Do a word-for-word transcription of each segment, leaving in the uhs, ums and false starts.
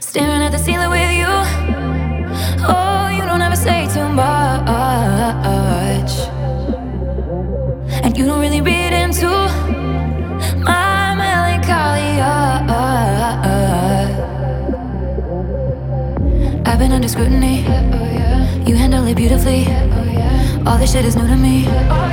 staring at the ceiling with you. Oh, you don't ever say too much, and you don't really read into my melancholia. I've been under scrutiny. You handle it beautifully. All this shit is new to me.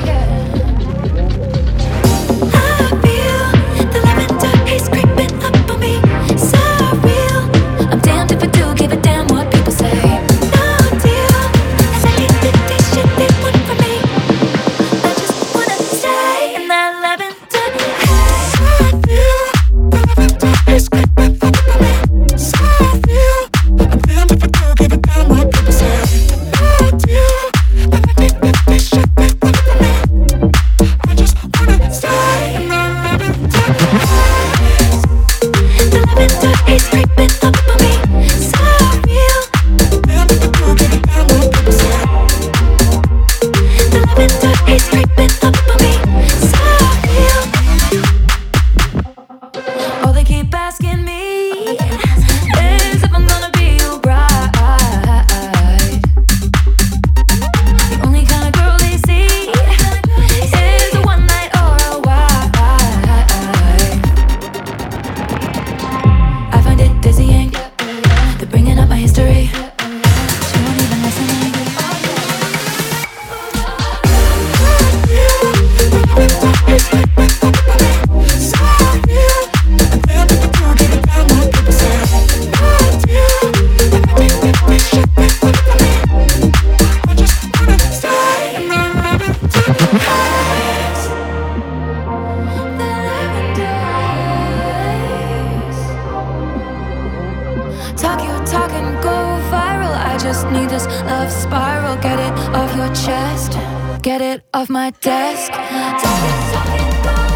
Talk your talk and go viral. I just need this love spiral. Get it off your chest, get it off my desk. Talk your talk and go